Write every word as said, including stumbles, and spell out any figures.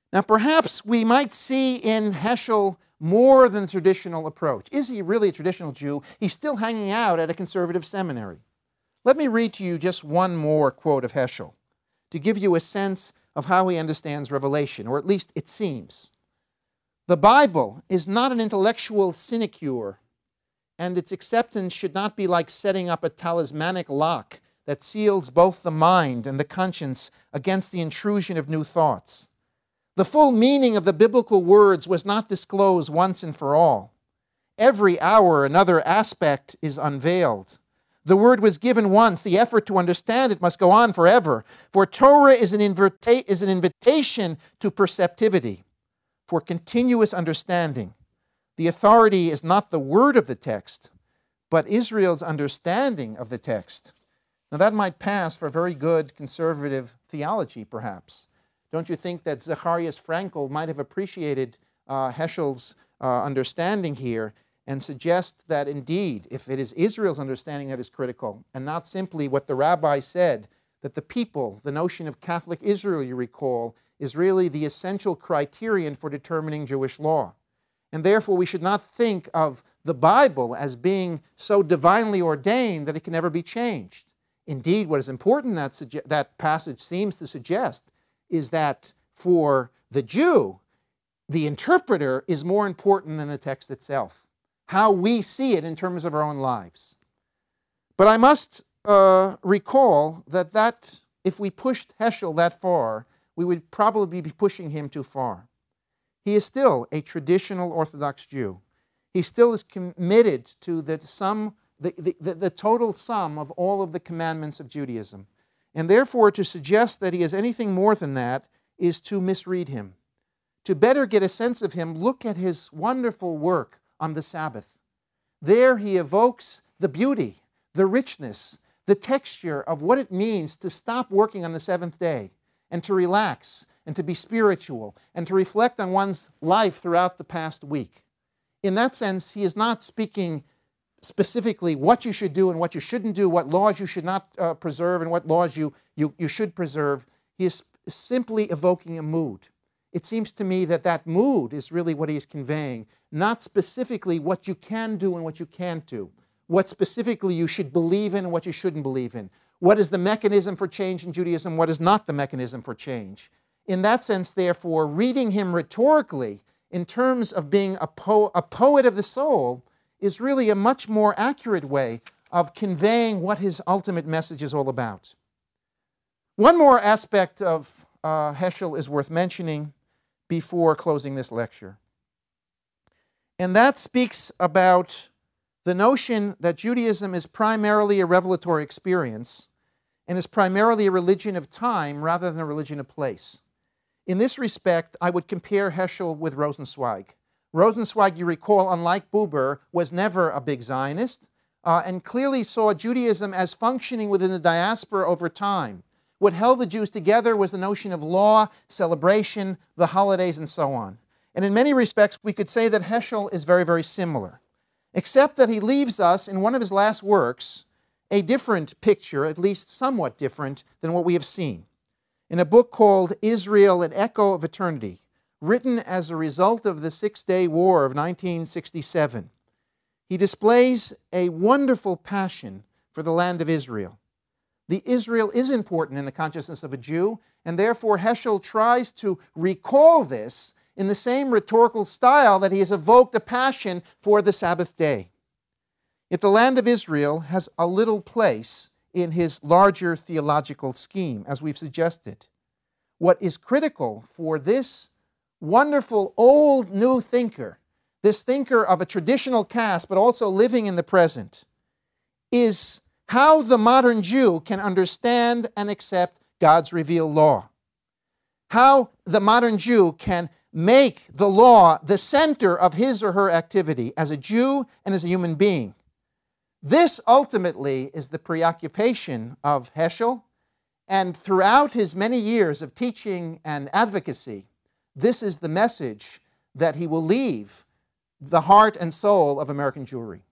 Now, perhaps we might see in Heschel more than the traditional approach. Is he really a traditional Jew? He's still hanging out at a conservative seminary. Let me read to you just one more quote of Heschel to give you a sense of how he understands Revelation, or at least it seems. The Bible is not an intellectual sinecure, and its acceptance should not be like setting up a talismanic lock that seals both the mind and the conscience against the intrusion of new thoughts. The full meaning of the biblical words was not disclosed once and for all. Every hour another aspect is unveiled. The word was given once. The effort to understand it must go on forever. For Torah is an, invita- is an invitation to perceptivity, for continuous understanding. The authority is not the word of the text, but Israel's understanding of the text. Now that might pass for very good conservative theology, perhaps. Don't you think that Zacharias Frankel might have appreciated uh, Heschel's uh, understanding here and suggest that indeed, if it is Israel's understanding that is critical, and not simply what the rabbi said, that the people, the notion of Catholic Israel, you recall, is really the essential criterion for determining Jewish law. And therefore, we should not think of the Bible as being so divinely ordained that it can never be changed. Indeed, what is important that, that passage seems to suggest is that for the Jew, the interpreter is more important than the text itself, how we see it in terms of our own lives. But I must uh, recall that, that if we pushed Heschel that far, we would probably be pushing him too far. He is still a traditional Orthodox Jew. He still is committed to the, sum, the, the, the total sum of all of the commandments of Judaism. And therefore, to suggest that he is anything more than that is to misread him. To better get a sense of him, look at his wonderful work on the Sabbath. There he evokes the beauty, the richness, the texture of what it means to stop working on the seventh day and to relax and to be spiritual and to reflect on one's life throughout the past week. In that sense, he is not speaking specifically what you should do and what you shouldn't do, what laws you should not uh, preserve and what laws you, you, you should preserve. He is simply evoking a mood. It seems to me that that mood is really what he is conveying, not specifically what you can do and what you can't do, what specifically you should believe in and what you shouldn't believe in, what is the mechanism for change in Judaism, what is not the mechanism for change. In that sense, therefore, reading him rhetorically in terms of being a, po- a poet of the soul is really a much more accurate way of conveying what his ultimate message is all about. One more aspect of uh, Heschel is worth mentioning before closing this lecture. And that speaks about the notion that Judaism is primarily a revelatory experience and is primarily a religion of time rather than a religion of place. In this respect, I would compare Heschel with Rosenzweig. Rosenzweig, you recall, unlike Buber, was never a big Zionist uh, and clearly saw Judaism as functioning within the diaspora over time. What held the Jews together was the notion of law, celebration, the holidays, and so on. And in many respects, we could say that Heschel is very, very similar, except that he leaves us, in one of his last works, a different picture, at least somewhat different, than what we have seen. In a book called Israel, an Echo of Eternity, written as a result of the Six-Day War of nineteen sixty-seven, he displays a wonderful passion for the land of Israel. The Israel is important in the consciousness of a Jew, and therefore Heschel tries to recall this in the same rhetorical style that he has evoked a passion for the Sabbath day. Yet the land of Israel has a little place in his larger theological scheme, as we've suggested. What is critical for this wonderful old new thinker, this thinker of a traditional caste but also living in the present, is how the modern Jew can understand and accept God's revealed law. How the modern Jew can make the law the center of his or her activity as a Jew and as a human being. This ultimately is the preoccupation of Heschel, and throughout his many years of teaching and advocacy, this is the message that he will leave the heart and soul of American Jewry.